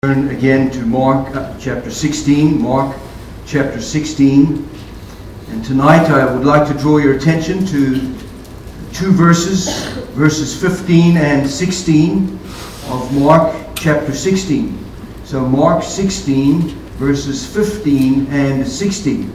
Turn again to Mark chapter 16, Mark chapter 16. And tonight I would like to draw your attention to two verses 15 and 16 of Mark chapter 16. So Mark 16, verses 15 and 16.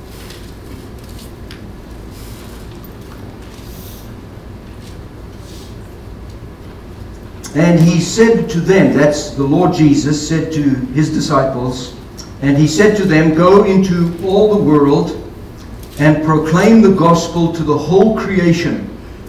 And he said to them, that's the Lord Jesus said to his disciples, and he said to them, "Go into all the world and proclaim the gospel to the whole creation.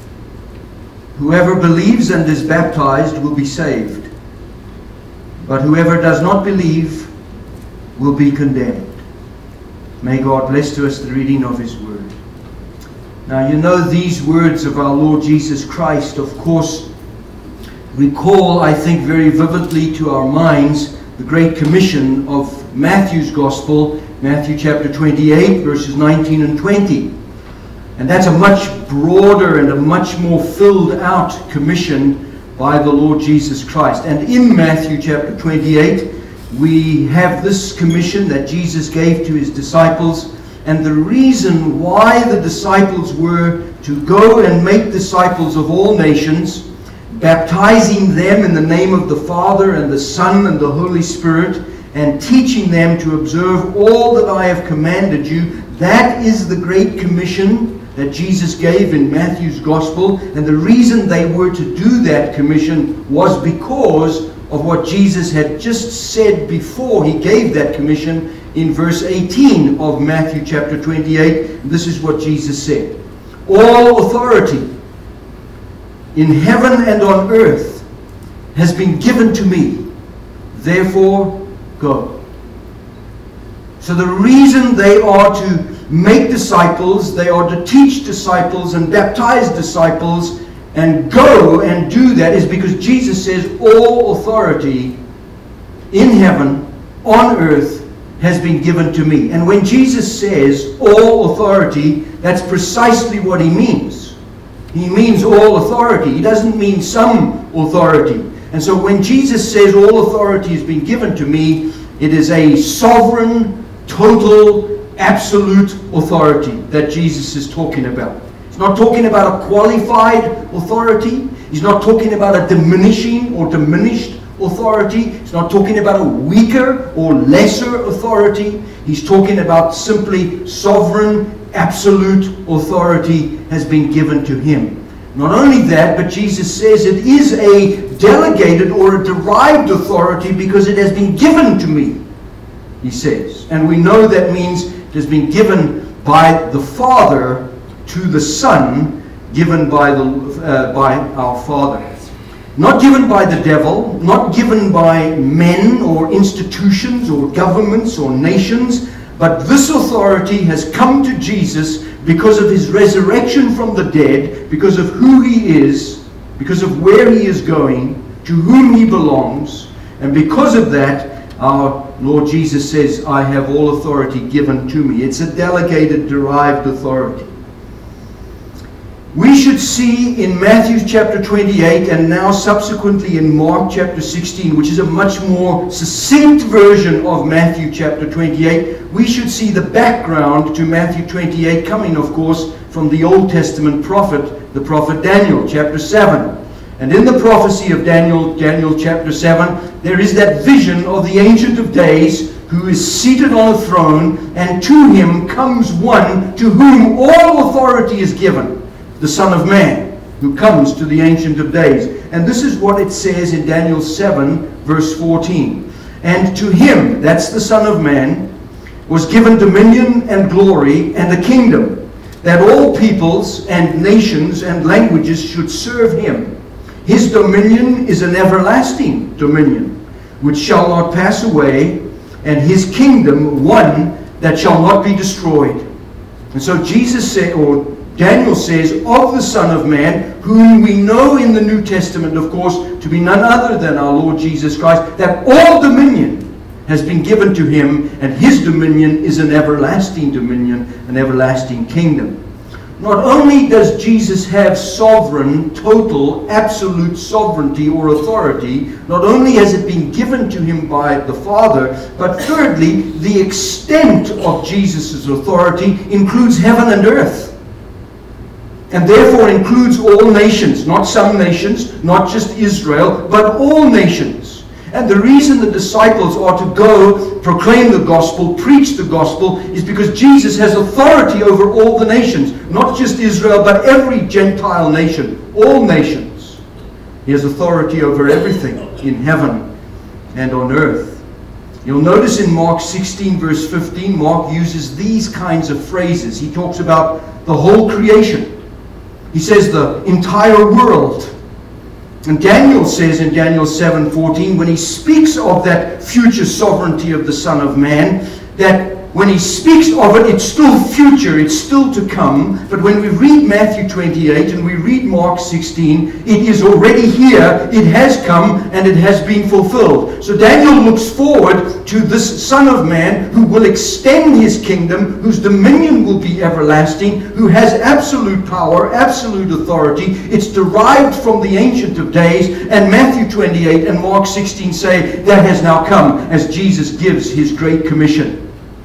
Whoever believes and is baptized will be saved, but whoever does not believe will be condemned." May God bless to us the reading of his word. Now you know these words of our Lord Jesus Christ, of course, recall, I think, very vividly to our minds the Great Commission of Matthew's Gospel, Matthew chapter 28, verses 19 and 20. And that's a much broader and a much more filled out commission by the Lord Jesus Christ. And in Matthew chapter 28, we have this commission that Jesus gave to his disciples. And the reason why the disciples were to go and make disciples of all nations, baptizing them in the name of the Father and the Son and the Holy Spirit, and teaching them to observe all that I have commanded you. That is the Great Commission that Jesus gave in Matthew's Gospel. And the reason they were to do that commission was because of what Jesus had just said before he gave that commission in verse 18 of Matthew chapter 28. This is what Jesus said: "All authority in heaven and on earth has been given to me. Therefore, go." So the reason they are to make disciples, they are to teach disciples and baptize disciples and go and do that, is because Jesus says all authority in heaven, on earth, has been given to me. And when Jesus says all authority, that's precisely what he means. He means all authority. He doesn't mean some authority. And so when Jesus says all authority has been given to me, it is a sovereign, total, absolute authority that Jesus is talking about. He's not talking about a qualified authority. He's not talking about a diminishing or diminished authority. He's not talking about a weaker or lesser authority. He's talking about simply sovereign, absolute authority has been given to him. Not only that, but Jesus says it is a delegated or a derived authority because it has been given to me, he says. And we know that means it has been given by the Father to the Son, given by our Father. Not given by the devil, not given by men or institutions or governments or nations, but this authority has come to Jesus because of his resurrection from the dead, because of who he is, because of where he is going, to whom he belongs. And because of that, our Lord Jesus says, "I have all authority given to me." It's a delegated, derived authority. We should see in Matthew chapter 28 and now subsequently in Mark chapter 16, which is a much more succinct version of Matthew chapter 28, we should see the background to Matthew 28 coming, of course, from the Old Testament prophet, the prophet Daniel chapter 7. And in the prophecy of Daniel chapter 7, there is that vision of the Ancient of Days who is seated on a throne, and to him comes one to whom all authority is given, the Son of Man, who comes to the Ancient of Days. And this is what it says in Daniel 7, verse 14. "And to him," that's the Son of Man, "was given dominion and glory and a kingdom, that all peoples and nations and languages should serve him. His dominion is an everlasting dominion, which shall not pass away, and his kingdom one that shall not be destroyed." And so Jesus said, or Daniel says of the Son of Man, whom we know in the New Testament, of course, to be none other than our Lord Jesus Christ, that all dominion has been given to him, and his dominion is an everlasting dominion, an everlasting kingdom. not only does Jesus have sovereign, total, absolute sovereignty or authority, not only has it been given to him by the Father, but thirdly, the extent of Jesus' authority includes heaven and earth. And therefore includes all nations, not some nations, not just Israel, but all nations. And the reason the disciples are to go, proclaim the gospel, preach the gospel, is because Jesus has authority over all the nations. Not just Israel, but every Gentile nation. All nations. He has authority over everything in heaven and on earth. You'll notice in Mark 16 verse 15, Mark uses these kinds of phrases. He talks about the whole creation. He says the entire world. And Daniel says in Daniel 7:14, when he speaks of that future sovereignty of the Son of Man, that when he speaks of it, it's still future, it's still to come. But when we read Matthew 28 and we read Mark 16, it is already here, it has come, and it has been fulfilled. So Daniel looks forward to this Son of Man who will extend his kingdom, whose dominion will be everlasting, who has absolute power, absolute authority. It's derived from the Ancient of Days, and Matthew 28 and Mark 16 say that has now come as Jesus gives his Great Commission.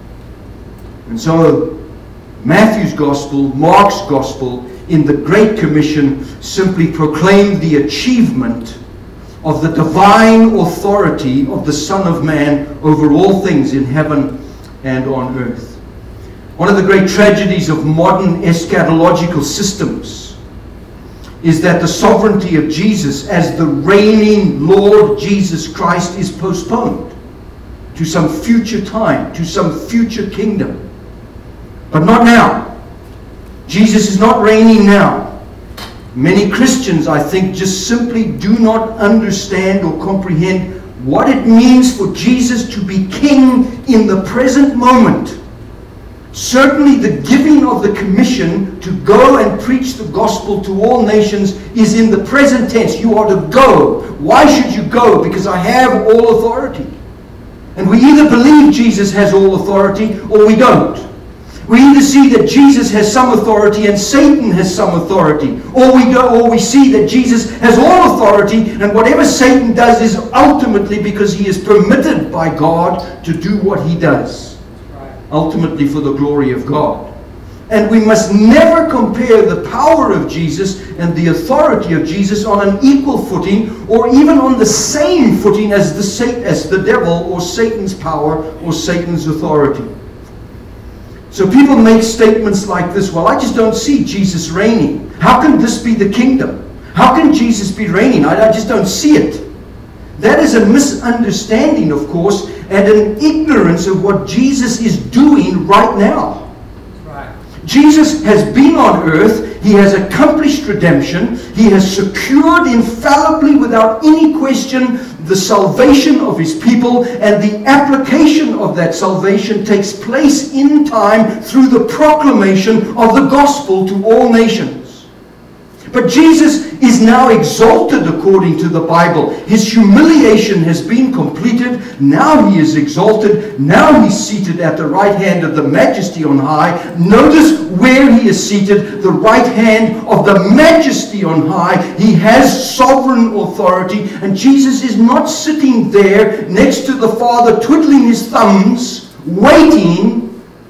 And so, Matthew's Gospel, Mark's Gospel, in the Great Commission simply proclaim the achievement of the divine authority of the Son of Man over all things in heaven and on earth. One of the great tragedies of modern eschatological systems is that the sovereignty of Jesus as the reigning Lord Jesus Christ is postponed to some future time, to some future kingdom. But not now. Jesus is not reigning now. Many Christians, I think, just simply do not understand or comprehend what it means for Jesus to be king in the present moment. Certainly the giving of the commission to go and preach the gospel to all nations is in the present tense. You are to go. Why should you go? Because I have all authority. And we either believe Jesus has all authority or we don't. We either see that Jesus has some authority and Satan has some authority, or we see that Jesus has all authority, and whatever Satan does is ultimately because he is permitted by God to do what he does, ultimately for the glory of God. And we must never compare the power of Jesus and the authority of Jesus on an equal footing, or even on the same footing as the devil or Satan's power or Satan's authority. So people make statements like this, well, I just don't see Jesus reigning. How can this be the kingdom? How can Jesus be reigning? I just don't see it. That is a misunderstanding, of course, and an ignorance of what Jesus is doing right now. Right. Jesus has been on earth. He has accomplished redemption. He has secured infallibly, without any question, the salvation of his people, and the application of that salvation takes place in time through the proclamation of the gospel to all nations. But Jesus is now exalted according to the Bible. His humiliation has been completed. Now he is exalted. Now he's seated at the right hand of the Majesty on high. Notice where he is seated, the right hand of the Majesty on high. He has sovereign authority, and Jesus is not sitting there next to the Father twiddling his thumbs, waiting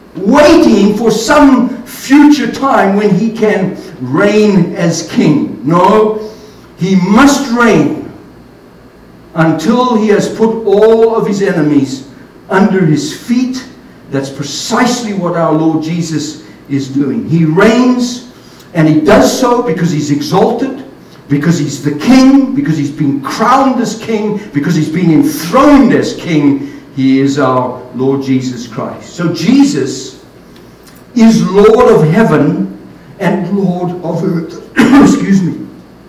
for some future time when he can reign as king. No, he must reign until he has put all of his enemies under his feet. That's precisely what our Lord Jesus is doing. He reigns, and he does so because he's exalted, because he's the king, because he's been crowned as king, because he's been enthroned as king. He is our Lord Jesus Christ. So Jesus is Lord of heaven and Lord of earth. Excuse me.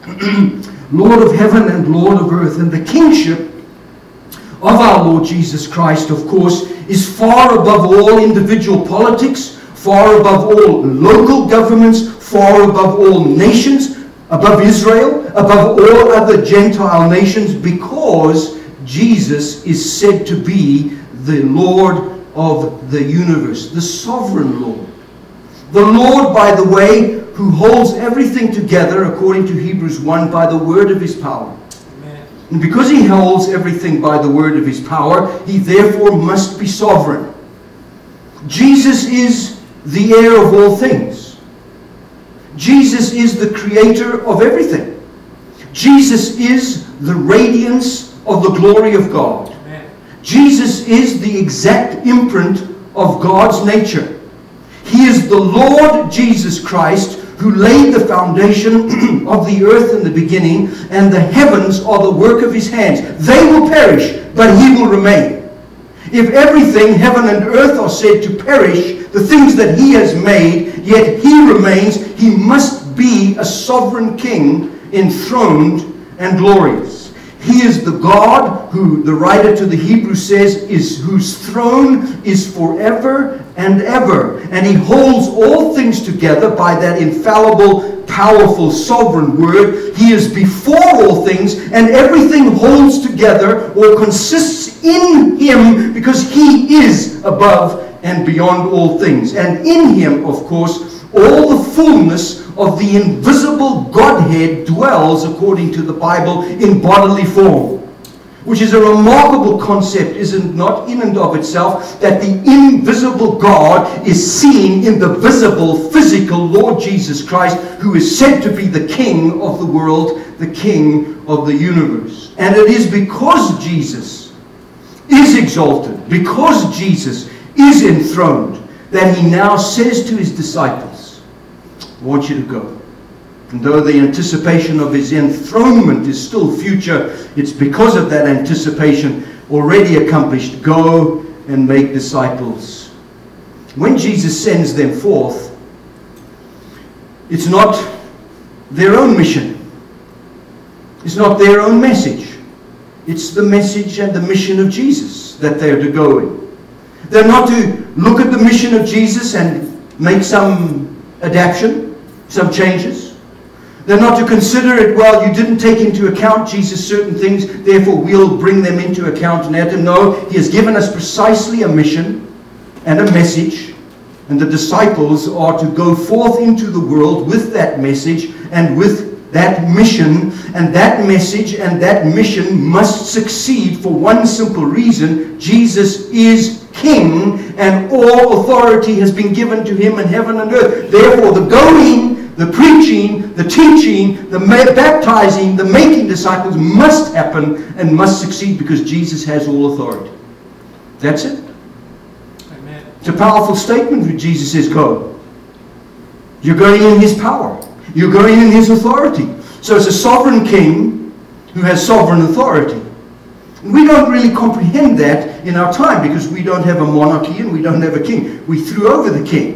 Lord of heaven and Lord of earth. And the kingship of our Lord Jesus Christ, of course, is far above all individual politics, far above all local governments, far above all nations, above Israel, above all other Gentile nations, because Jesus is said to be the Lord of the universe, the sovereign Lord. The Lord, by the way, who holds everything together, according to Hebrews 1, by the word of his power. Amen. And because he holds everything by the word of his power, he therefore must be sovereign. Jesus is the heir of all things. Jesus is the creator of everything. Jesus is the radiance of the glory of God. Amen. Jesus is the exact imprint of God's nature. He is the Lord Jesus Christ, who laid the foundation of the earth in the beginning, and the heavens are the work of his hands. They will perish, but he will remain. If everything, heaven and earth, are said to perish, the things that he has made, yet he remains, he must be a sovereign king, enthroned and glorious. He is the God who, the writer to the Hebrews says, whose throne is forever and ever. And he holds all things together by that infallible, powerful, sovereign word. He is before all things, and everything holds together or consists in him, because he is above and beyond all things. And in him, of course, all the fullness of the invisible Godhead dwells, according to the Bible, in bodily form. Which is a remarkable concept, is it not, in and of itself, that the invisible God is seen in the visible, physical Lord Jesus Christ, who is said to be the King of the world, the King of the universe. And it is because Jesus is exalted, because Jesus is enthroned, that he now says to his disciples, I want you to go. And though the anticipation of his enthronement is still future, it's because of that anticipation already accomplished. Go and make disciples. When Jesus sends them forth, it's not their own mission. It's not their own message. It's the message and the mission of Jesus that they're to go in. They're not to look at the mission of Jesus and make some adaptation, some changes. They're not to consider it, well, you didn't take into account, Jesus, certain things, therefore we'll bring them into account and add them. No, he has given us precisely a mission and a message, and the disciples are to go forth into the world with that message and with that mission, and that message and that mission must succeed for one simple reason: Jesus is King, and all authority has been given to him in heaven and earth. Therefore, the going, the preaching, the teaching, the baptizing, the making disciples must happen and must succeed, because Jesus has all authority. That's it. Amen. It's a powerful statement when Jesus says, go. You're going in his power. You're going in his authority. So it's a sovereign king who has sovereign authority. And we don't really comprehend that in our time, because we don't have a monarchy and we don't have a king. We threw over the king.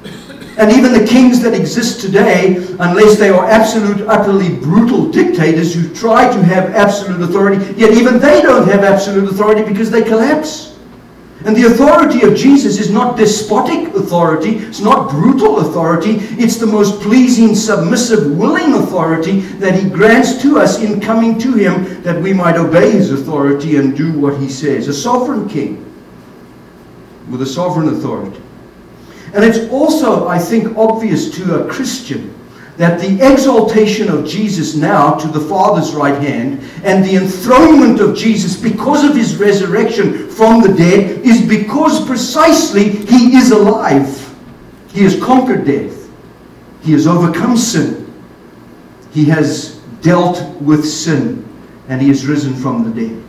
And even the kings that exist today, unless they are absolute, utterly brutal dictators who try to have absolute authority, yet even they don't have absolute authority because they collapse. And the authority of Jesus is not despotic authority, it's not brutal authority, it's the most pleasing, submissive, willing authority that he grants to us in coming to him, that we might obey his authority and do what he says. A sovereign king with a sovereign authority. And it's also, I think, obvious to a Christian that the exaltation of Jesus now to the Father's right hand and the enthronement of Jesus because of his resurrection from the dead is because precisely he is alive. He has conquered death. He has overcome sin. He has dealt with sin, and he has risen from the dead.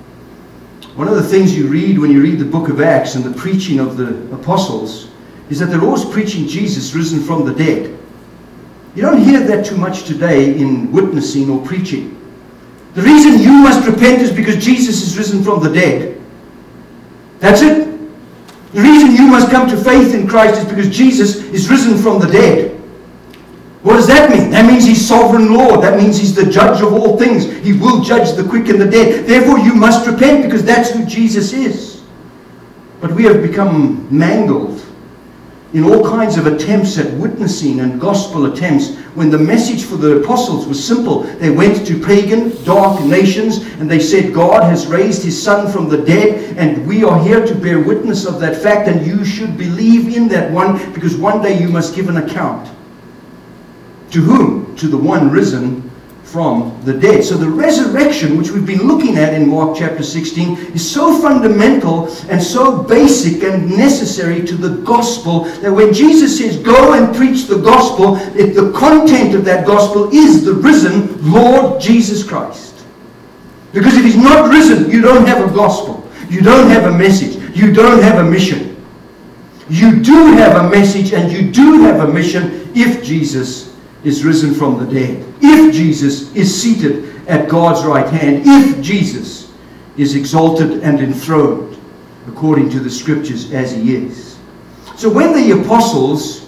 One of the things you read when you read the book of Acts and the preaching of the apostles is that they're always preaching Jesus risen from the dead. You don't hear that too much today in witnessing or preaching. The reason you must repent is because Jesus is risen from the dead. That's it. The reason you must come to faith in Christ is because Jesus is risen from the dead. What does that mean? That means he's sovereign Lord. That means he's the judge of all things. He will judge the quick and the dead. Therefore you must repent, because that's who Jesus is. But we have become mangled in all kinds of attempts at witnessing and gospel attempts, when the message for the apostles was simple. They went to pagan, dark nations, and they said, God has raised his Son from the dead, and we are here to bear witness of that fact, and you should believe in that one, because one day you must give an account. To whom? To the one risen from the dead. So the resurrection, which we've been looking at in Mark chapter 16, is so fundamental and so basic and necessary to the gospel that when Jesus says, go and preach the gospel, the content of that gospel is the risen Lord Jesus Christ. Because if he's not risen, you don't have a gospel. You don't have a message. You don't have a mission. You do have a message and you do have a mission if Jesus is risen from the dead. If Jesus is seated at God's right hand. If Jesus is exalted and enthroned according to the scriptures as he is. So when the apostles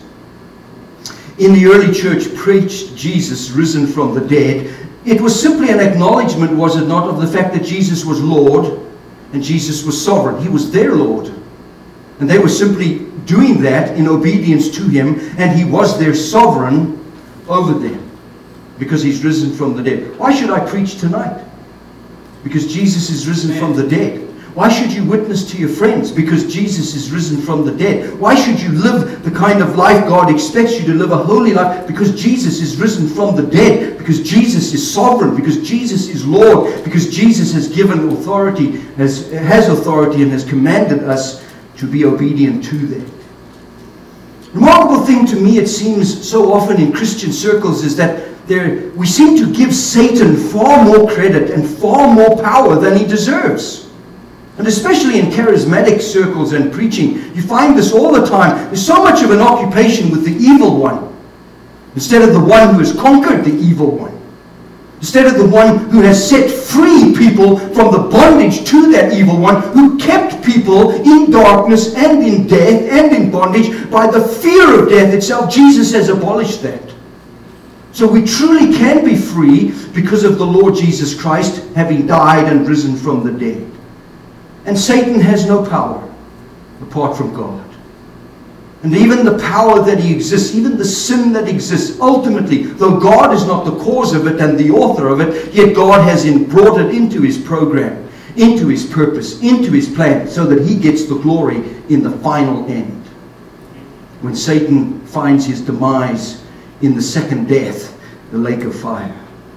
in the early church preached Jesus risen from the dead, it was simply an acknowledgement, was it not, of the fact that Jesus was Lord and Jesus was sovereign. He was their Lord. And they were simply doing that in obedience to him, and he was their sovereign over them because he's risen from the dead. Why should I preach tonight? Because Jesus is risen from the dead. Why should you witness to your friends? Because Jesus is risen from the dead. Why should you live the kind of life God expects you to live, a holy life? Because Jesus is risen from the dead. Because Jesus is sovereign. Because Jesus is Lord. Because Jesus has given authority, has authority and has commanded us to be obedient to that. Remarkable thing to me, it seems so often in Christian circles, is that we seem to give Satan far more credit and far more power than he deserves. And especially in charismatic circles and preaching, you find this all the time. There's so much of an occupation with the evil one, instead of the one who has conquered the evil one. Instead of the one who has set free people from the bondage to that evil one, who kept people in darkness and in death and in bondage by the fear of death itself. Jesus has abolished that. So we truly can be free because of the Lord Jesus Christ having died and risen from the dead. And Satan has no power apart from God. And even the power that he exists, even the sin that exists, ultimately, though God is not the cause of it and the author of it, yet God has brought it into his program, into his purpose, into his plan, so that he gets the glory in the final end. When Satan finds his demise in the second death, the lake of fire.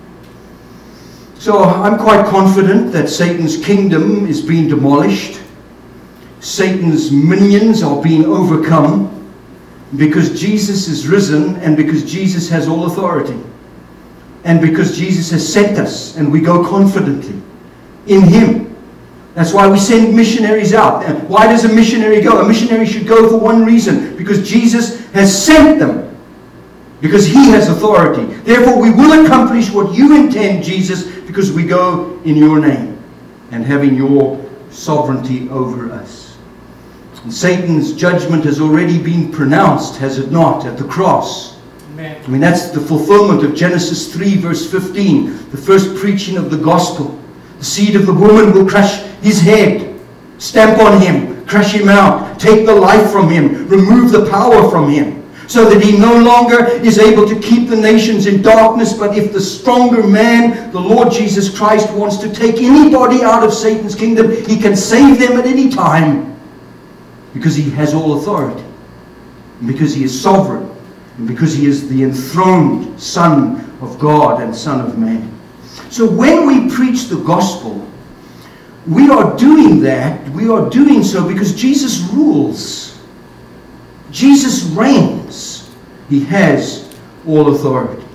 So I'm quite confident that Satan's kingdom is being demolished. Satan's minions are being overcome because Jesus is risen and because Jesus has all authority. And because Jesus has sent us and we go confidently in him. That's why we send missionaries out. And why does a missionary go? A missionary should go for one reason. Because Jesus has sent them. Because he has authority. Therefore we will accomplish what you intend, Jesus, because we go in your name and having your sovereignty over us. And Satan's judgment has already been pronounced, has it not, at the cross? Amen. I mean, that's the fulfillment of Genesis 3 verse 15, the first preaching of the gospel. The seed of the woman will crush his head, stamp on him, crush him out, take the life from him, remove the power from him, so that he no longer is able to keep the nations in darkness. But if the stronger man, the Lord Jesus Christ, wants to take anybody out of Satan's kingdom, he can save them at any time. Because he has all authority. And because he is sovereign. And because he is the enthroned Son of God and Son of Man. So when we preach the gospel, we are doing that. We are doing so because Jesus rules. Jesus reigns. He has all authority.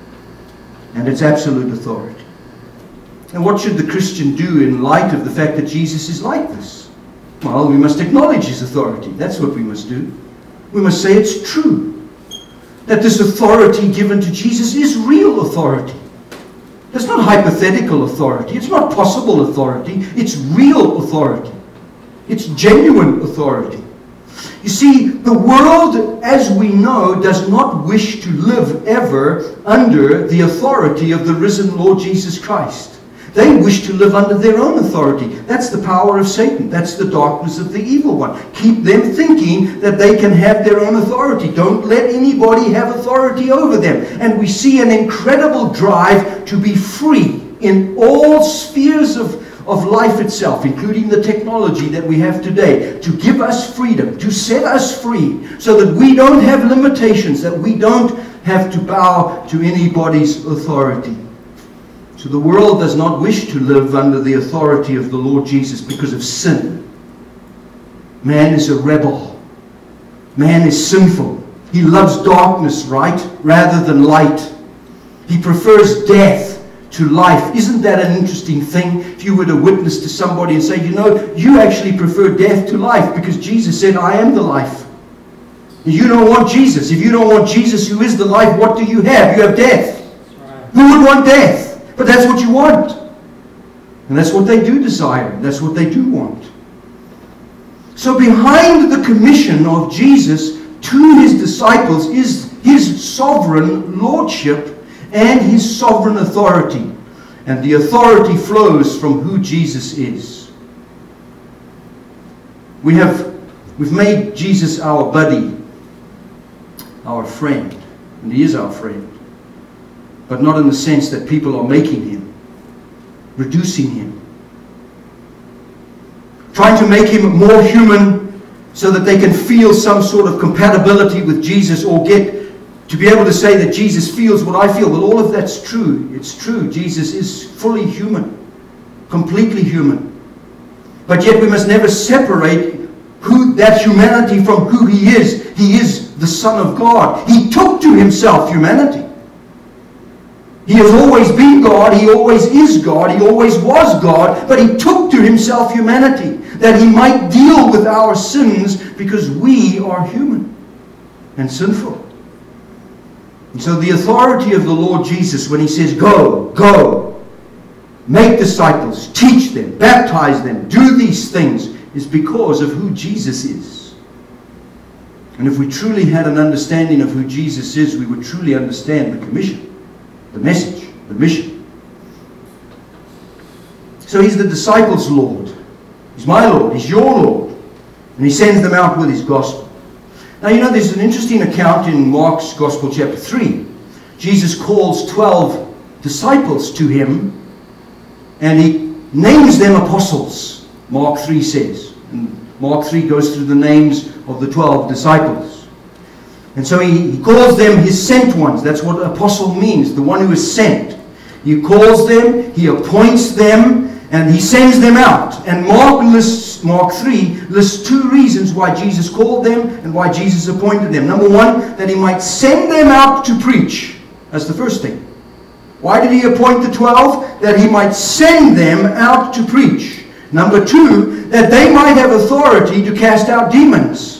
And it's absolute authority. And what should the Christian do in light of the fact that Jesus is like this? Well, we must acknowledge his authority. That's what we must do. We must say it's true. That this authority given to Jesus is real authority. It's not hypothetical authority. It's not possible authority. It's real authority. It's genuine authority. You see, the world, as we know, does not wish to live ever under the authority of the risen Lord Jesus Christ. They wish to live under their own authority. That's the power of Satan. That's the darkness of the evil one. Keep them thinking that they can have their own authority. Don't let anybody have authority over them. And we see an incredible drive to be free in all spheres of life itself, including the technology that we have today, to give us freedom, to set us free, so that we don't have limitations, that we don't have to bow to anybody's authority. So the world does not wish to live under the authority of the Lord Jesus because of sin. Man is a rebel. Man is sinful. He loves darkness, right, rather than light. He prefers death to life. Isn't that an interesting thing? If you were to witness to somebody and say, you know, you actually prefer death to life because Jesus said, I am the life. You don't want Jesus. If you don't want Jesus, who is the life, what do you have? You have death. Right. Who would want death? But that's what you want. And that's what they do desire. That's what they do want. So behind the commission of Jesus to his disciples is his sovereign lordship and his sovereign authority. And the authority flows from who Jesus is. We've made Jesus our buddy, our friend. And he is our friend. But not in the sense that people are making him, reducing him, trying to make him more human so that they can feel some sort of compatibility with Jesus, or get to be able to say that Jesus feels what I feel. Well, all of that's true. It's true. Jesus is fully human, completely human. But yet we must never separate that humanity from who he is. He is the Son of God. He took to himself humanity. He has always been God, he always is God, he always was God, but he took to himself humanity, that he might deal with our sins, because we are human and sinful. And so the authority of the Lord Jesus, when he says, go, make disciples, teach them, baptize them, do these things, is because of who Jesus is. And if we truly had an understanding of who Jesus is, we would truly understand the commission. The message, the mission. So he's the disciples' Lord. He's my Lord. He's your Lord. And he sends them out with his gospel. Now, you know, there's an interesting account in Mark's Gospel, chapter 3. Jesus calls 12 disciples to him, and he names them apostles, Mark 3 says. And Mark 3 goes through the names of the 12 disciples. And so he calls them his sent ones. That's what apostle means, the one who is sent. He calls them, he appoints them, and he sends them out. And Mark 3 lists two reasons why Jesus called them and why Jesus appointed them. Number one, that he might send them out to preach. That's the first thing. Why did he appoint the 12? That he might send them out to preach. Number two, that they might have authority to cast out demons.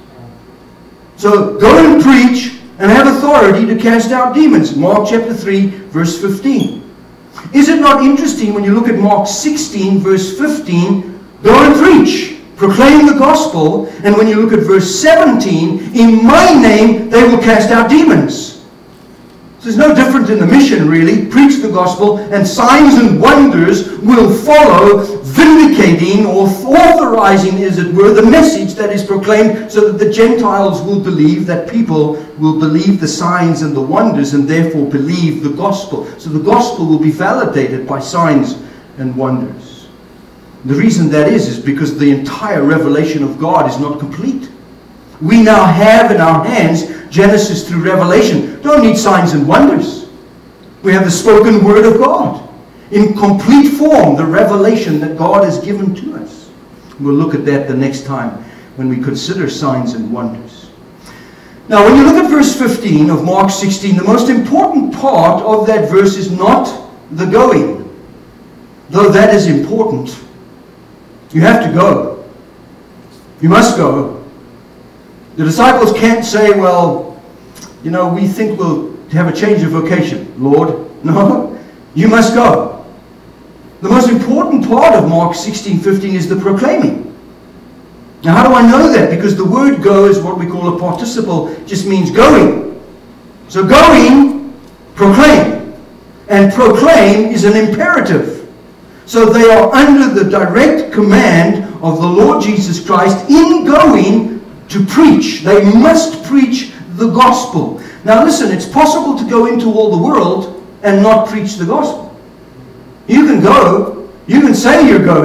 So go and preach and have authority to cast out demons. Mark chapter 3, verse 15. Is it not interesting when you look at Mark 16, verse 15, go and preach, proclaim the gospel, and when you look at verse 17, in my name they will cast out demons. So it's no different in the mission, really. Preach the gospel and signs and wonders will follow, vindicating or authorizing, as it were, the message that is proclaimed, so that the Gentiles will believe, that people will believe the signs and the wonders and therefore believe the gospel. So the gospel will be validated by signs and wonders. The reason that is because the entire revelation of God is not complete. We now have in our hands Genesis through Revelation. Don't need signs and wonders. We have the spoken word of God in complete form, the revelation that God has given to us. We'll look at that the next time when we consider signs and wonders. Now, when you look at verse 15 of Mark 16, the most important part of that verse is not the going, though that is important. You have to go. You must go. The disciples can't say, well, you know, we think we'll have a change of vocation, Lord. No, you must go. The most important part of Mark 16:15 is the proclaiming. Now, how do I know that? Because the word go is what we call a participle, just means going. So going, proclaim. And proclaim is an imperative. So they are under the direct command of the Lord Jesus Christ in going to preach. They must preach the gospel. Now listen, it's possible to go into all the world and not preach the gospel. You can go, you can say you're going,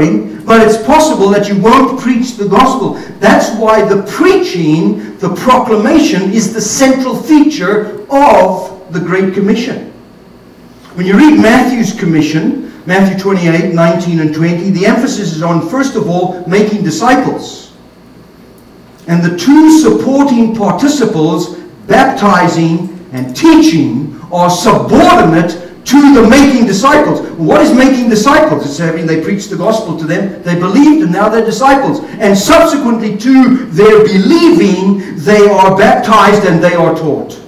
But it's possible that you won't preach the gospel. That's why the preaching, the proclamation, is the central feature of the Great Commission. When you read Matthew's commission, Matthew 28, 19 and 20, the emphasis is on, first of all, making disciples. And the two supporting participles, baptizing and teaching, are subordinate to the making disciples. What is making disciples? It's having they preached the gospel to them, they believed, and now they're disciples. And subsequently to their believing, they are baptized and they are taught.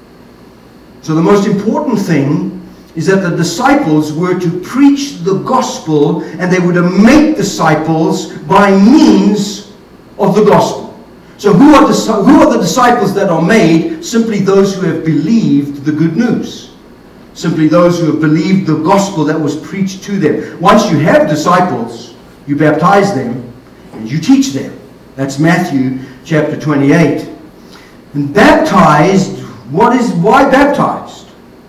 So the most important thing is that the disciples were to preach the gospel, and they were to make disciples by means of the gospel. So who are the disciples that are made? Simply those who have believed the good news. Simply those who have believed the gospel that was preached to them. Once you have disciples, you baptize them and you teach them. That's Matthew chapter 28. And baptized, why baptized?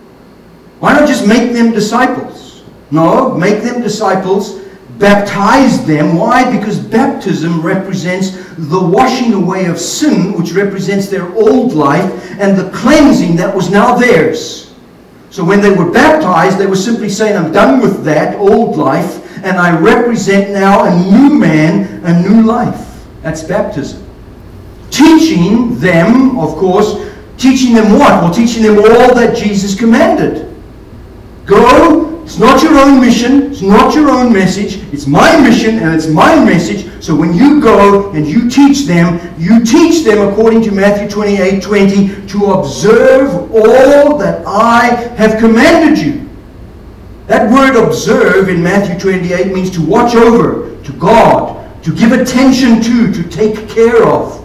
Why not just make them disciples? No, make them disciples, baptize them. Why? Because baptism represents the washing away of sin, which represents their old life, and the cleansing that was now theirs. So when they were baptized, they were simply saying, I'm done with that old life, and I represent now a new man, a new life. That's baptism. Teaching them, of course, teaching them what? Well, teaching them all that Jesus commanded. Go. It's not your own mission. It's not your own message. It's my mission and it's my message. So when you go and you teach them according to Matthew 28:20 to observe all that I have commanded you. That word observe in Matthew 28 means to watch over, to guard, to give attention to take care of.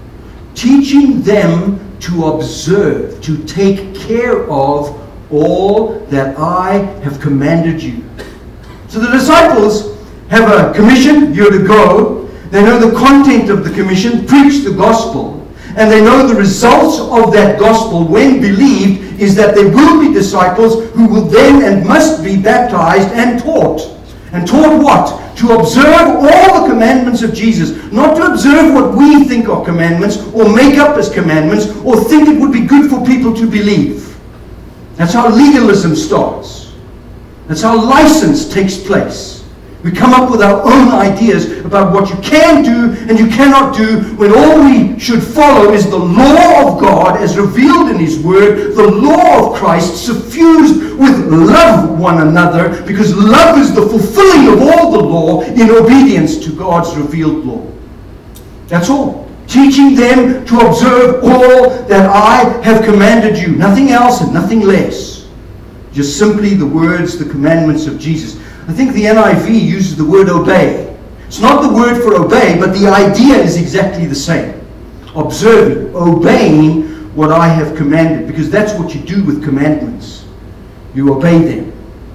Teaching them to observe, to take care of all that I have commanded you. So the disciples have a commission, you're to go. They know the content of the commission, preach the gospel. And they know the results of that gospel, when believed, is that there will be disciples who will then and must be baptized and taught. And taught what? To observe all the commandments of Jesus. Not to observe what we think are commandments, or make up as commandments, or think it would be good for people to believe. That's how legalism starts. That's how license takes place. We come up with our own ideas about what you can do and you cannot do, when all we should follow is the law of God as revealed in His Word, the law of Christ suffused with love one another, because love is the fulfilling of all the law in obedience to God's revealed law. That's all. Teaching them to observe all that I have commanded you. Nothing else and nothing less. Just simply the words, the commandments of Jesus. I think the NIV uses the word obey. It's not the word for obey, but the idea is exactly the same. Observing, obeying what I have commanded, because that's what you do with commandments. You obey them.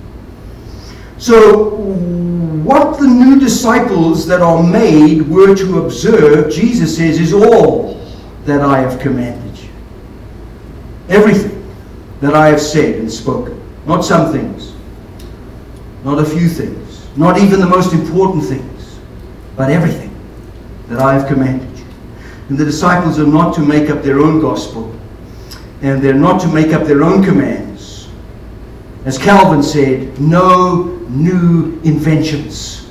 So, what the new disciples that are made were to observe, Jesus says, is all that I have commanded you. Everything that I have said and spoken. Not some things. Not a few things. Not even the most important things. But everything that I have commanded you. And the disciples are not to make up their own gospel. And they're not to make up their own commands. As Calvin said, no new inventions.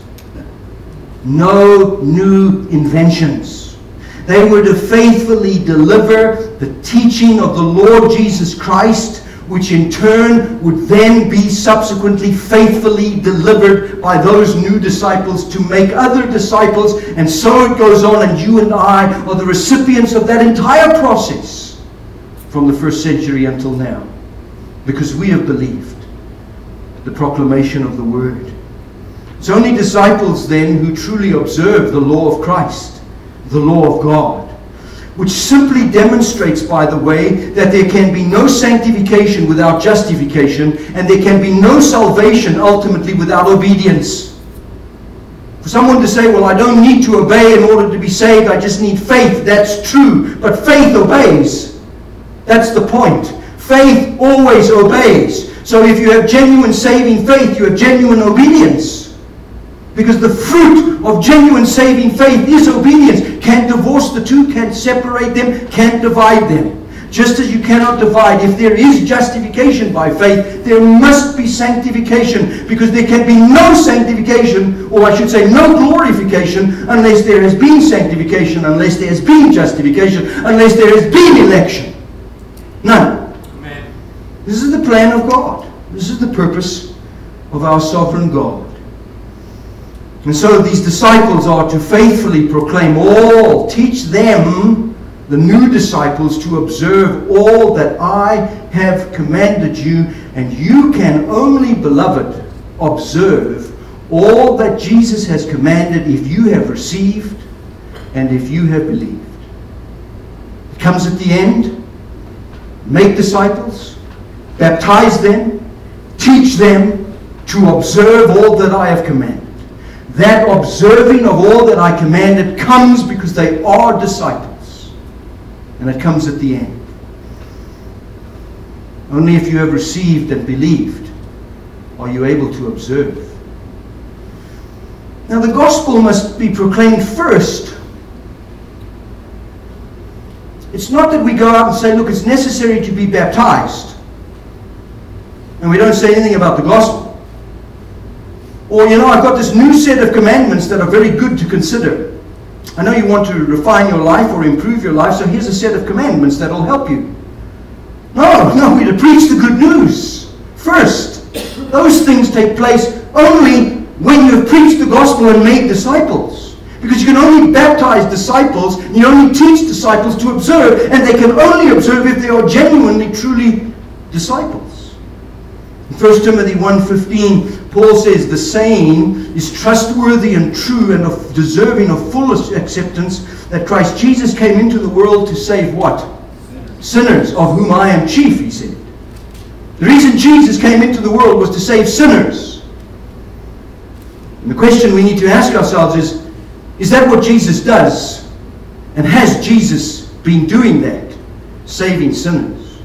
No new inventions. They were to faithfully deliver the teaching of the Lord Jesus Christ, which in turn would then be subsequently faithfully delivered by those new disciples to make other disciples, and so it goes on, and you and I are the recipients of that entire process from the first century until now, because we have believed the proclamation of the Word. It's only disciples then who truly observe the law of Christ, the law of God, which simply demonstrates, by the way, that there can be no sanctification without justification, and there can be no salvation ultimately without obedience. For someone to say, well, I don't need to obey in order to be saved, I just need faith, that's true, but faith obeys. That's the point. Faith always obeys. So if you have genuine saving faith, you have genuine obedience. Because the fruit of genuine saving faith is obedience. Can't divorce the two, can't separate them, can't divide them. Just as you cannot divide, if there is justification by faith, there must be sanctification, because there can be no sanctification, or I should say no glorification, unless there has been sanctification, unless there has been justification, unless there has been election. None. Amen. This is the plan of God. This is the purpose of our sovereign God. And so these disciples are to faithfully proclaim all, teach them, the new disciples, to observe all that I have commanded you. And you can only, beloved, observe all that Jesus has commanded if you have received and if you have believed. It comes at the end. Make disciples, baptize them, teach them to observe all that I have commanded. That observing of all that I commanded comes because they are disciples. And it comes at the end. Only if you have received and believed are you able to observe. Now the gospel must be proclaimed first. It's not that we go out and say, look, it's necessary to be baptized, and we don't say anything about the gospel. Or, I've got this new set of commandments that are very good to consider. I know you want to refine your life or improve your life, so here's a set of commandments that will help you. No, we're to preach the good news first. Those things take place only when you have preached the gospel and made disciples. Because you can only baptize disciples, and you only teach disciples to observe, and they can only observe if they are genuinely, truly disciples. In 1 Timothy 1:15, Paul says, the saying is trustworthy and true and deserving of full acceptance, that Christ Jesus came into the world to save what? Sinners, of whom I am chief, he said. The reason Jesus came into the world was to save sinners. And the question we need to ask ourselves is that what Jesus does? And has Jesus been doing that? Saving sinners.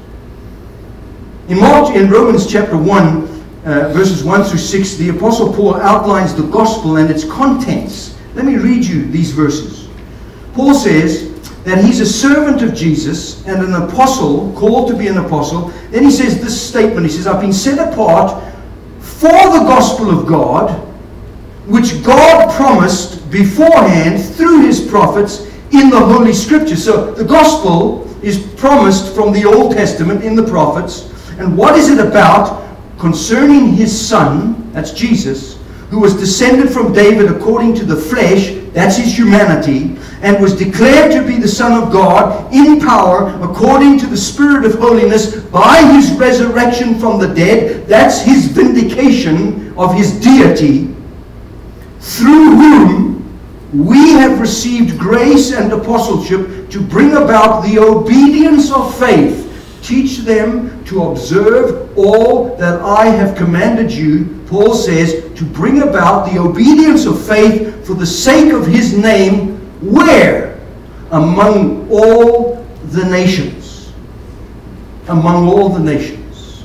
In Romans chapter 1, verses 1 through 6, the Apostle Paul outlines the gospel and its contents. Let me read you these verses. Paul says that he's a servant of Jesus and an apostle, called to be an apostle. Then he says this statement. He says, I've been set apart for the gospel of God, which God promised beforehand through his prophets in the Holy Scriptures. So the gospel is promised from the Old Testament in the prophets. And what is it about? Concerning his Son, that's Jesus, who was descended from David according to the flesh, that's his humanity, and was declared to be the Son of God in power according to the Spirit of holiness by his resurrection from the dead, that's his vindication of his deity, through whom we have received grace and apostleship to bring about the obedience of faith. Teach them to observe all that I have commanded you, Paul says, to bring about the obedience of faith for the sake of his name, where? Among all the nations. Among all the nations.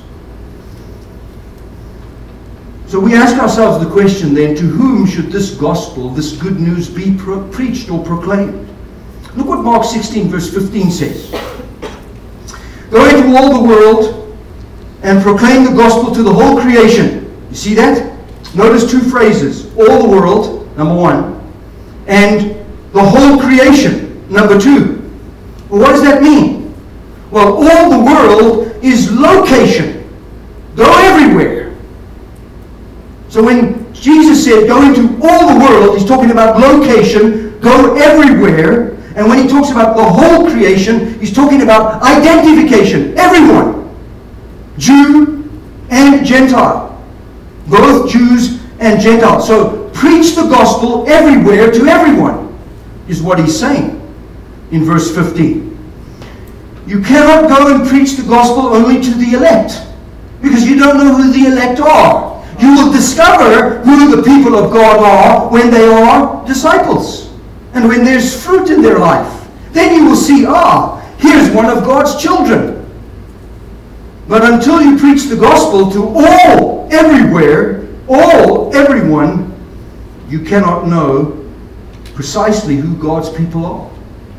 So we ask ourselves the question then, to whom should this gospel, this good news be preached or proclaimed? Look what Mark 16 verse 15 says. Go into all the world and proclaim the gospel to the whole creation. You see that? Notice two phrases. All the world, number one, and the whole creation, number two. Well, what does that mean? Well, all the world is location. Go everywhere. So when Jesus said go into all the world, he's talking about location, go everywhere. And when he talks about the whole creation, he's talking about identification. Everyone. Jew and Gentile. Both Jews and Gentiles. So preach the gospel everywhere to everyone, is what he's saying in verse 15. You cannot go and preach the gospel only to the elect, because you don't know who the elect are. You will discover who the people of God are when they are disciples. And when there's fruit in their life, then you will see, here's one of God's children. But until you preach the gospel to all, everywhere, everyone, you cannot know precisely who God's people are.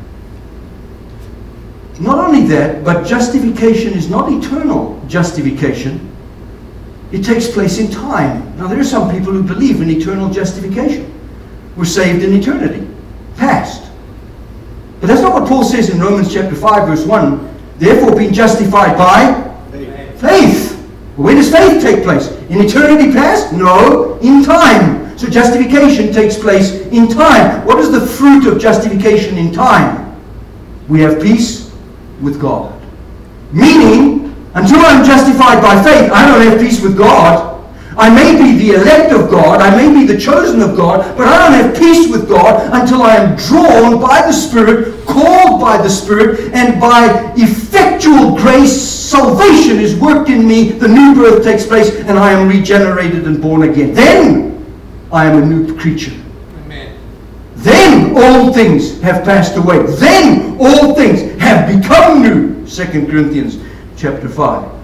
Not only that, but justification is not eternal justification. It takes place in time. Now, there are some people who believe in eternal justification. We're saved in eternity, past. But that's not what Paul says in Romans chapter 5, verse 1. Therefore, being justified by faith. Where does faith take place? In eternity past? No, in time. So justification takes place in time. What is the fruit of justification in time? We have peace with God. Meaning, until I'm justified by faith, I don't have peace with God. I may be the elect of God, I may be the chosen of God, but I don't have peace with God until I am drawn by the Spirit, called by the Spirit, and by effectual grace, salvation is worked in me, the new birth takes place, and I am regenerated and born again. Then I am a new creature. Amen. Then all things have passed away. Then all things have become new. 2 Corinthians chapter 5.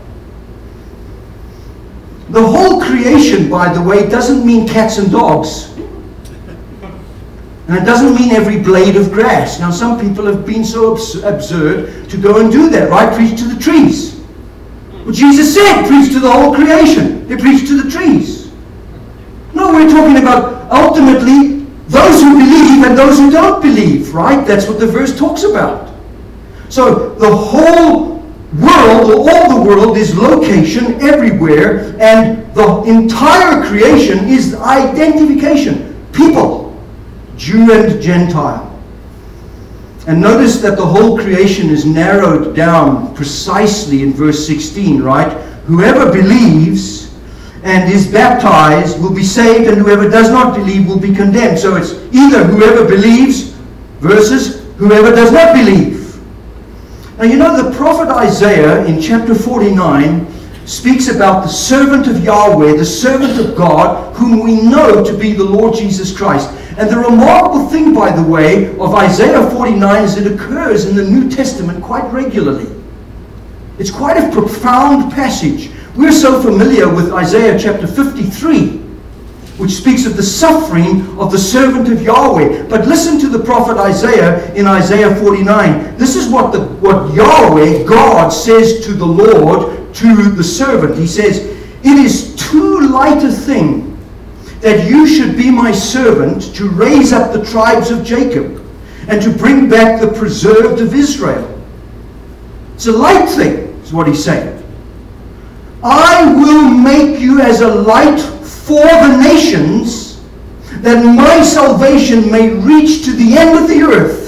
The whole creation, by the way, doesn't mean cats and dogs. And it doesn't mean every blade of grass. Now, some people have been so absurd to go and do that, right? Preach to the trees. Well, Jesus said, preach to the whole creation. They preach to the trees. No, we're talking about ultimately those who believe and those who don't believe, right? That's what the verse talks about. So, the whole world, or all the world, is location everywhere, and the entire creation is identification. People, Jew and Gentile. And notice that the whole creation is narrowed down precisely in verse 16, right? Whoever believes and is baptized will be saved, and whoever does not believe will be condemned. So it's either whoever believes versus whoever does not believe. Now, you know, the prophet Isaiah in chapter 49 speaks about the servant of Yahweh, the servant of God, whom we know to be the Lord Jesus Christ. And the remarkable thing, by the way, of Isaiah 49 is it occurs in the New Testament quite regularly. It's quite a profound passage. We're so familiar with Isaiah chapter 53, which speaks of the suffering of the servant of Yahweh. But listen to the prophet Isaiah in Isaiah 49. This is what Yahweh, God, says to the Lord, to the servant. He says, "It is too light a thing that you should be my servant to raise up the tribes of Jacob and to bring back the preserved of Israel." It's a light thing, is what he's saying. "I will make you as a light for the nations, that my salvation may reach to the end of the earth."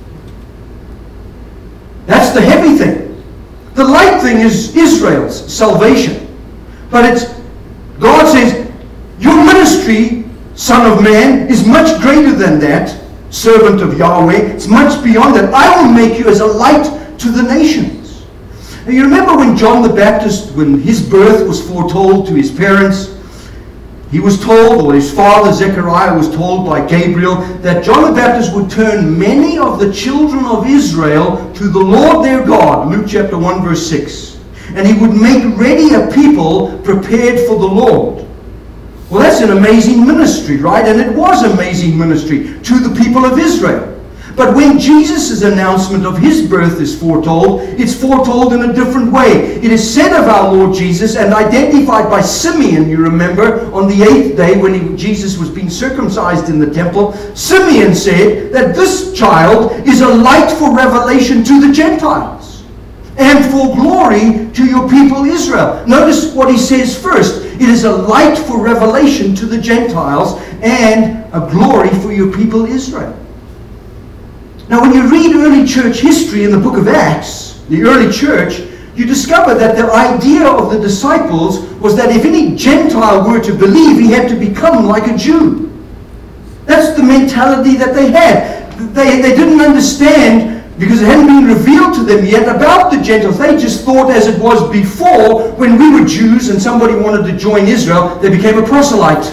That's the heavy thing. The light thing is Israel's salvation. But God says, your ministry, Son of Man, is much greater than that, servant of Yahweh. It's much beyond that. I will make you as a light to the nations. Now, you remember when John the Baptist, when his birth was foretold to his parents, he was told, or his father Zechariah was told by Gabriel, that John the Baptist would turn many of the children of Israel to the Lord their God, Luke chapter 1 verse 6. And he would make ready a people prepared for the Lord. Well, that's an amazing ministry, right? And it was amazing ministry to the people of Israel. But when Jesus' announcement of his birth is foretold, it's foretold in a different way. It is said of our Lord Jesus and identified by Simeon, you remember, on the 8th day when Jesus was being circumcised in the temple. Simeon said that this child is a light for revelation to the Gentiles and for glory to your people Israel. Notice what he says first. It is a light for revelation to the Gentiles and a glory for your people Israel. Now, when you read early church history in the book of Acts, the early church, you discover that the idea of the disciples was that if any Gentile were to believe, he had to become like a Jew. That's the mentality that they had. They didn't understand, because it hadn't been revealed to them yet, about the Gentiles. They just thought as it was before, when we were Jews and somebody wanted to join Israel, they became a proselyte.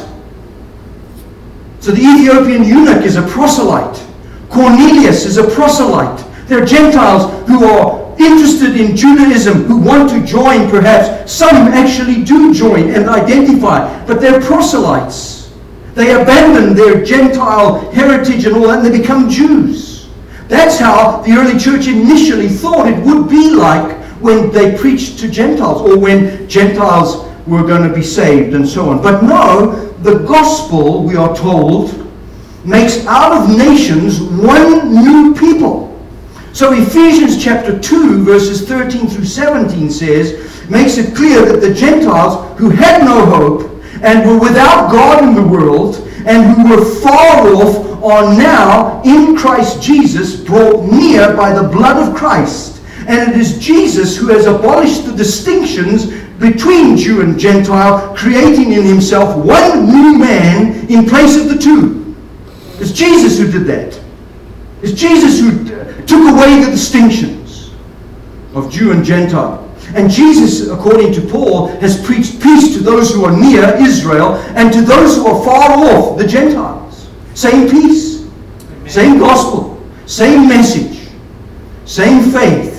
So the Ethiopian eunuch is a proselyte. Cornelius is a proselyte. There are Gentiles who are interested in Judaism, who want to join perhaps. Some actually do join and identify, but they're proselytes. They abandon their Gentile heritage and all that, and they become Jews. That's how the early church initially thought it would be like when they preached to Gentiles, or when Gentiles were going to be saved and so on. But no, the gospel, we are told, makes out of nations one new people. So Ephesians chapter 2, verses 13 through 17 says, makes it clear that the Gentiles who had no hope and were without God in the world and who were far off are now in Christ Jesus brought near by the blood of Christ. And it is Jesus who has abolished the distinctions between Jew and Gentile, creating in himself one new man in place of the two. It's Jesus who did that. It's Jesus who took away the distinctions of Jew and Gentile. And Jesus, according to Paul, has preached peace to those who are near, Israel, and to those who are far off, the Gentiles. Same peace, same gospel, same message, same faith.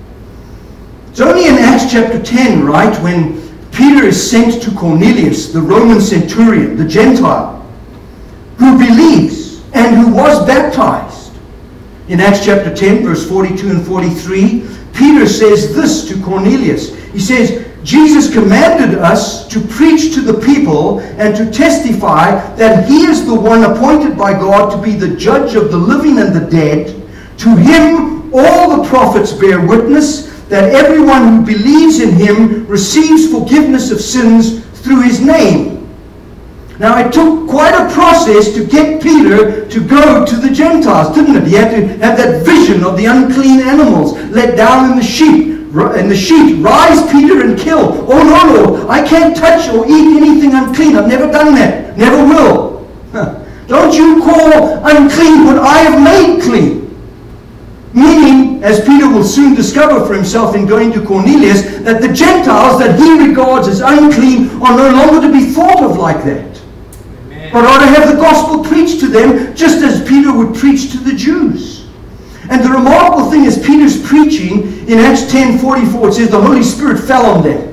It's only in Acts chapter 10, right, when Peter is sent to Cornelius, the Roman centurion, the Gentile, who believes and who was baptized. In Acts chapter 10, verse 42 and 43, Peter says this to Cornelius. He says, Jesus commanded us to preach to the people and to testify that he is the one appointed by God to be the judge of the living and the dead. To him all the prophets bear witness that everyone who believes in him receives forgiveness of sins through his name. Now it took quite a process to get Peter to go to the Gentiles, didn't it? He had to have that vision of the unclean animals let down in the sheep. And the sheep, rise Peter and kill. Oh no, Lord, I can't touch or eat anything unclean. I've never done that. Never will. Don't you call unclean what I have made clean. Meaning, as Peter will soon discover for himself in going to Cornelius, that the Gentiles that he regards as unclean are no longer to be thought of like that. Amen. But are to have the gospel preached to them just as Peter would preach to the Jews. And the remarkable thing is Peter's preaching in Acts 10:44, it says the Holy Spirit fell on them.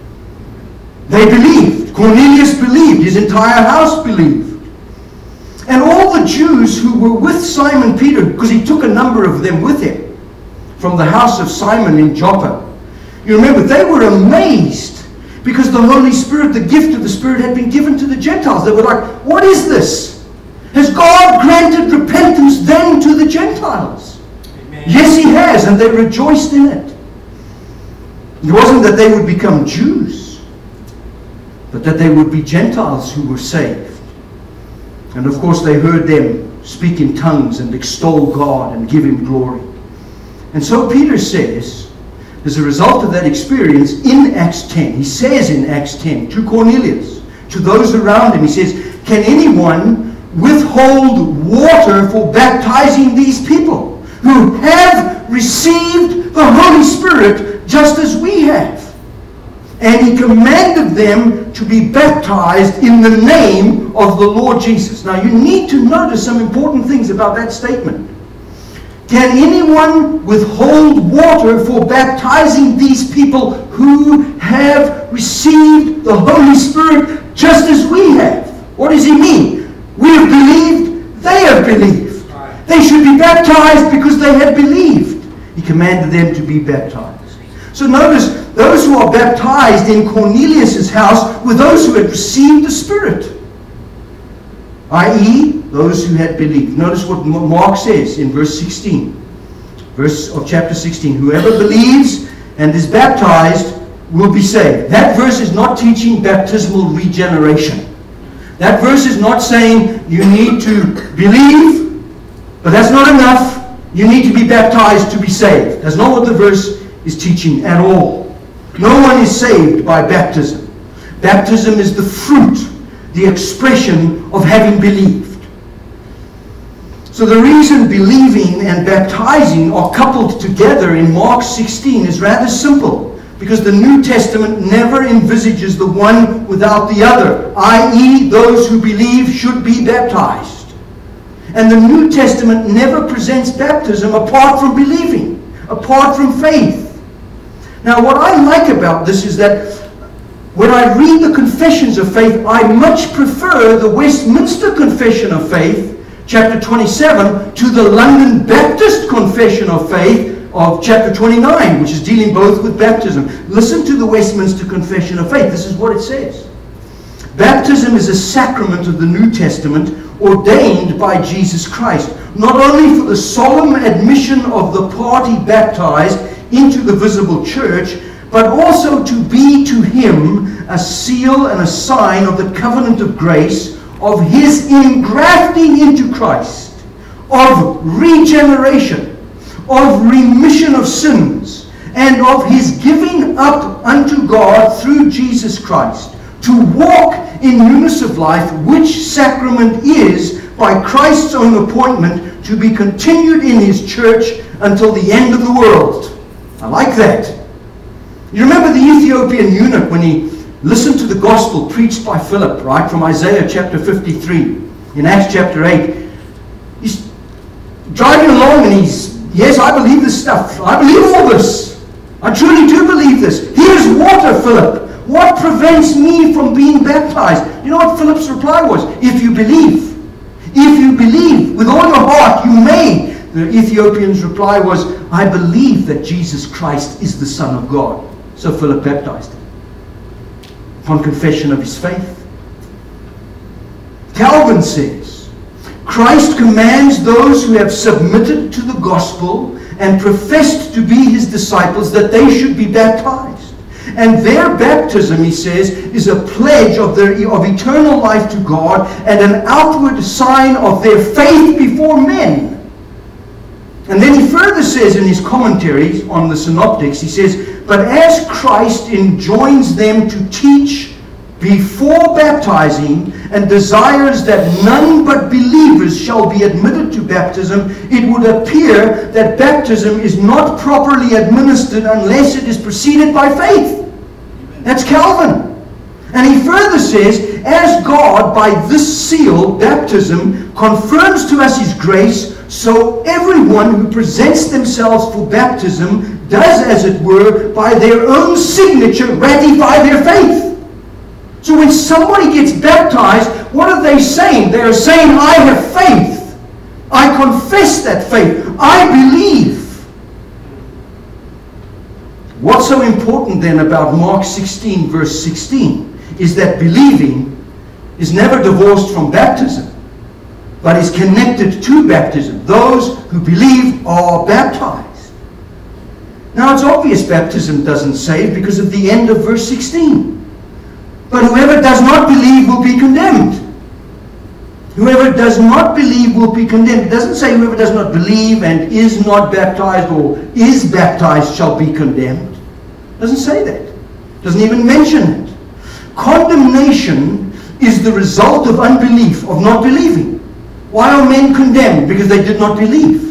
They believed. Cornelius believed. His entire house believed. And all the Jews who were with Simon Peter, because he took a number of them with him from the house of Simon in Joppa. You remember, they were amazed because the Holy Spirit, the gift of the Spirit, had been given to the Gentiles. They were like, what is this? Has God granted repentance then to the Gentiles? Amen. Yes, he has, and they rejoiced in it. It wasn't that they would become Jews, but that they would be Gentiles who were saved. And of course they heard them speak in tongues and extol God and give him glory. And so Peter says, as a result of that experience in Acts 10, he says in Acts 10 to Cornelius, to those around him, he says, can anyone withhold water for baptizing these people who have received the Holy Spirit just as we have? And he commanded them to be baptized in the name of the Lord Jesus. Now you need to notice some important things about that statement. Can anyone withhold water for baptizing these people who have received the Holy Spirit just as we have? What does he mean? We have believed, they have believed. They should be baptized because they had believed. He commanded them to be baptized. So notice, those who are baptized in Cornelius' house were those who had received the Spirit, i.e., those who had believed. Notice what Mark says in verse 16, verse of chapter 16. Whoever believes and is baptized will be saved. That verse is not teaching baptismal regeneration. That verse is not saying you need to believe, but that's not enough. You need to be baptized to be saved. That's not what the verse is teaching at all. No one is saved by baptism. Baptism is the fruit, the expression of having believed. So the reason believing and baptizing are coupled together in Mark 16 is rather simple, because the New Testament never envisages the one without the other, i.e., those who believe should be baptized. And the New Testament never presents baptism apart from believing, apart from faith. Now, what I like about this is that when I read the confessions of faith, I much prefer the Westminster Confession of Faith, chapter 27, to the London Baptist Confession of Faith of chapter 29, which is dealing both with baptism. Listen to the Westminster Confession of Faith. This is what it says. Baptism is a sacrament of the New Testament ordained by Jesus Christ, not only for the solemn admission of the party baptized into the visible church, but also to be to him a seal and a sign of the covenant of grace, of his engrafting into Christ, of regeneration, of remission of sins, and of his giving up unto God through Jesus Christ, to walk in newness of life, which sacrament is, by Christ's own appointment, to be continued in his church until the end of the world. I like that. You remember the Ethiopian eunuch when he listened to the gospel preached by Philip, right, from Isaiah chapter 53, in Acts chapter 8. He's driving along and yes, I believe this stuff. I believe all this. I truly do believe this. Here's water, Philip. What prevents me from being baptized? You know what Philip's reply was? If you believe. If you believe with all your heart, you may. The Ethiopian's reply was, I believe that Jesus Christ is the Son of God. So Philip baptized him upon confession of his faith. Calvin says, Christ commands those who have submitted to the gospel and professed to be his disciples that they should be baptized. And their baptism, he says, is a pledge of eternal life to God and an outward sign of their faith before men. And then he further says in his commentaries on the Synoptics, he says, but as Christ enjoins them to teach before baptizing and desires that none but believers shall be admitted to baptism, it would appear that baptism is not properly administered unless it is preceded by faith. That's Calvin. And he further says, as God by this seal, baptism, confirms to us his grace, so everyone who presents themselves for baptism does, as it were, by their own signature, ratify their faith. So when somebody gets baptized, what are they saying? They are saying, I have faith. I confess that faith. I believe. What's so important then about Mark 16, verse 16, is that believing is never divorced from baptism, but is connected to baptism. Those who believe are baptized. Now it's obvious baptism doesn't save because of the end of verse 16. But whoever does not believe will be condemned. Whoever does not believe will be condemned. It doesn't say whoever does not believe and is not baptized or is baptized shall be condemned. It doesn't say that. It doesn't even mention it. Condemnation is the result of unbelief, of not believing. Why are men condemned? Because they did not believe.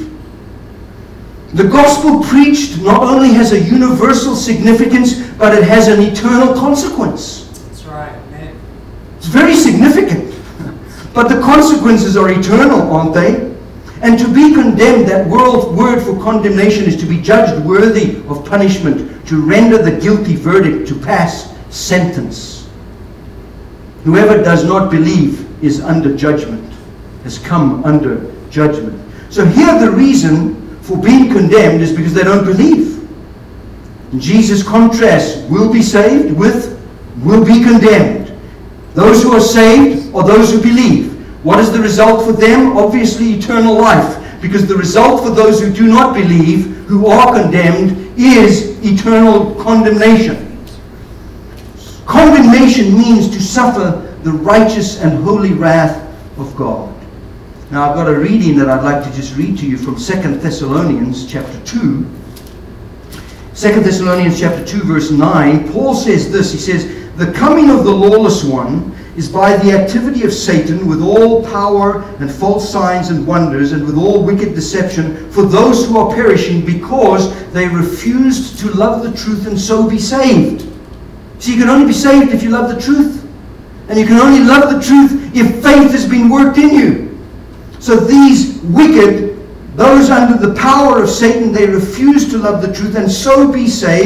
The gospel preached not only has a universal significance, but it has an eternal consequence. That's right, man. It's very significant. But the consequences are eternal, aren't they? And to be condemned, that word for condemnation is to be judged worthy of punishment, to render the guilty verdict, to pass sentence. Whoever does not believe is under judgment, has come under judgment. So here the reason for being condemned is because they don't believe. And Jesus contrasts will be saved with will be condemned. Those who are saved or those who believe. What is the result for them? Obviously eternal life. Because the result for those who do not believe, who are condemned, is eternal condemnation. Condemnation means to suffer the righteous and holy wrath of God. Now I've got a reading that I'd like to just read to you from 2 Thessalonians chapter 2. 2 Thessalonians chapter 2 verse 9, Paul says this, he says, the coming of the lawless one is by the activity of Satan with all power and false signs and wonders and with all wicked deception for those who are perishing because they refused to love the truth and so be saved. So you can only be saved if you love the truth. And you can only love the truth if faith has been worked in you. So these wicked, those under the power of Satan, they refuse to love the truth and so be saved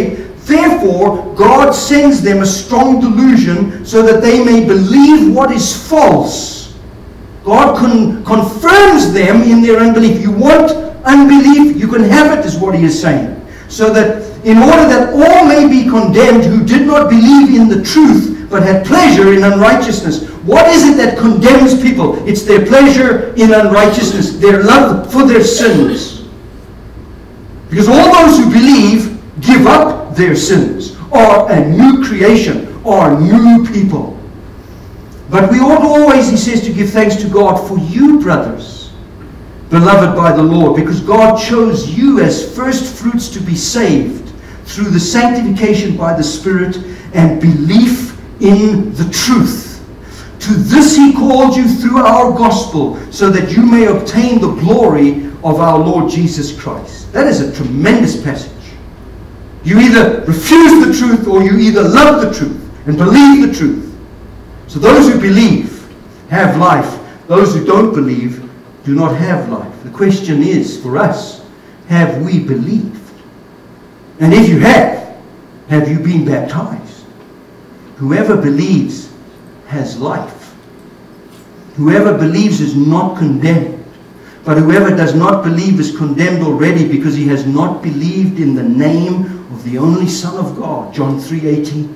Therefore, God sends them a strong delusion so that they may believe what is false. God confirms them in their unbelief. You want unbelief, you can have it, is what he is saying. So that in order that all may be condemned who did not believe in the truth, but had pleasure in unrighteousness. What is it that condemns people? It's their pleasure in unrighteousness, their love for their sins. Because all those who believe give up their sins, are a new creation, are new people. But we ought always, he says, to give thanks to God for you, brothers, beloved by the Lord, because God chose you as first fruits to be saved through the sanctification by the Spirit and belief in the truth. To this he called you through our gospel, so that you may obtain the glory of our Lord Jesus Christ. That is a tremendous passage. You either refuse the truth or you either love the truth and believe the truth. So those who believe have life. Those who don't believe do not have life. The question is, for us, have we believed? And if you have you been baptized? Whoever believes has life. Whoever believes is not condemned. But whoever does not believe is condemned already, because he has not believed in the name of the only Son of God. John 3:18.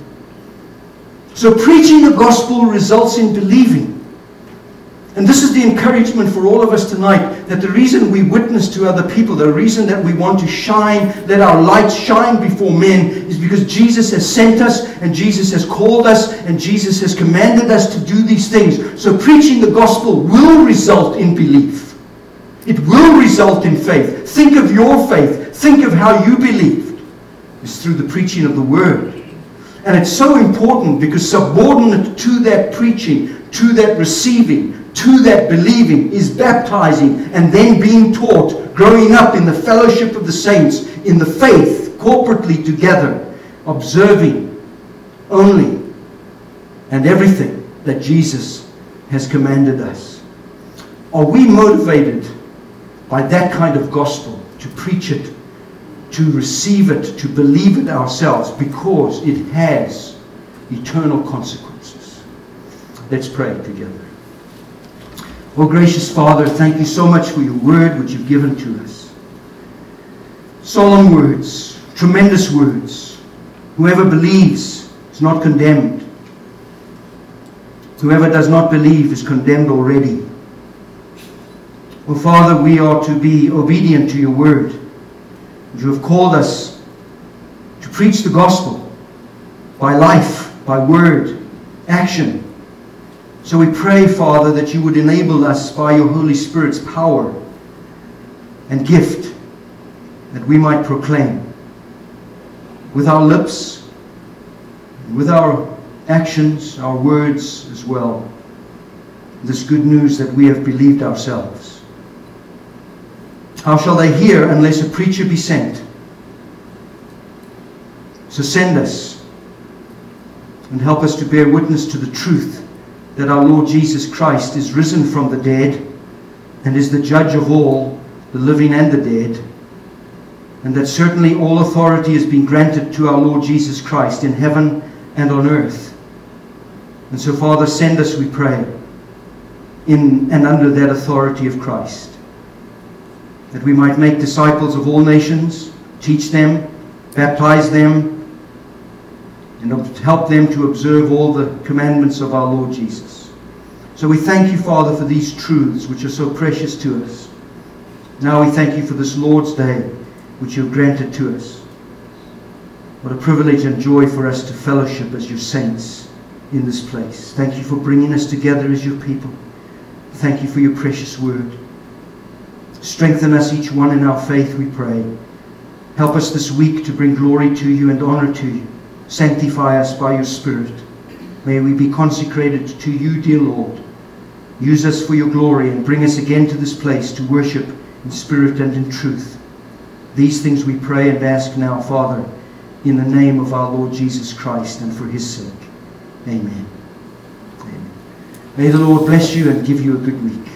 So preaching the gospel results in believing. And this is the encouragement for all of us tonight, that the reason we witness to other people, the reason that we want to shine, let our light shine before men, is because Jesus has sent us, and Jesus has called us, and Jesus has commanded us to do these things. So preaching the gospel will result in belief. It will result in faith. Think of your faith. Think of how you believed. It's through the preaching of the word. And it's so important, because subordinate to that preaching, to that receiving, to that believing, is baptizing and then being taught, growing up in the fellowship of the saints, in the faith, corporately together, observing only and everything that Jesus has commanded us. Are we motivated by that kind of gospel to preach it, to receive it, to believe it ourselves, because it has eternal consequences? Let's pray together. Oh, gracious Father, thank you so much for your word which you've given to us. Solemn words, tremendous words. Whoever believes is not condemned. Whoever does not believe is condemned already. Oh, Father, we are to be obedient to your word. You have called us to preach the gospel by life, by word, action. So we pray, Father, that you would enable us by your Holy Spirit's power and gift, that we might proclaim with our lips, with our actions, our words as well, this good news that we have believed ourselves. How shall they hear unless a preacher be sent? So send us and help us to bear witness to the truth that our Lord Jesus Christ is risen from the dead and is the judge of all, the living and the dead, and that certainly all authority has been granted to our Lord Jesus Christ in heaven and on earth. And so, Father, send us, we pray, in and under that authority of Christ, that we might make disciples of all nations, teach them, baptize them, and help them to observe all the commandments of our Lord Jesus. So we thank you, Father, for these truths which are so precious to us. Now we thank you for this Lord's Day which you have granted to us. What a privilege and joy for us to fellowship as your saints in this place. Thank you for bringing us together as your people. Thank you for your precious word. Strengthen us, each one, in our faith, we pray. Help us this week to bring glory to you and honor to you. Sanctify us by your Spirit. May we be consecrated to you, dear Lord. Use us for your glory and bring us again to this place to worship in spirit and in truth. These things we pray and ask now, Father, in the name of our Lord Jesus Christ and for his sake. Amen. Amen. May the Lord bless you and give you a good week.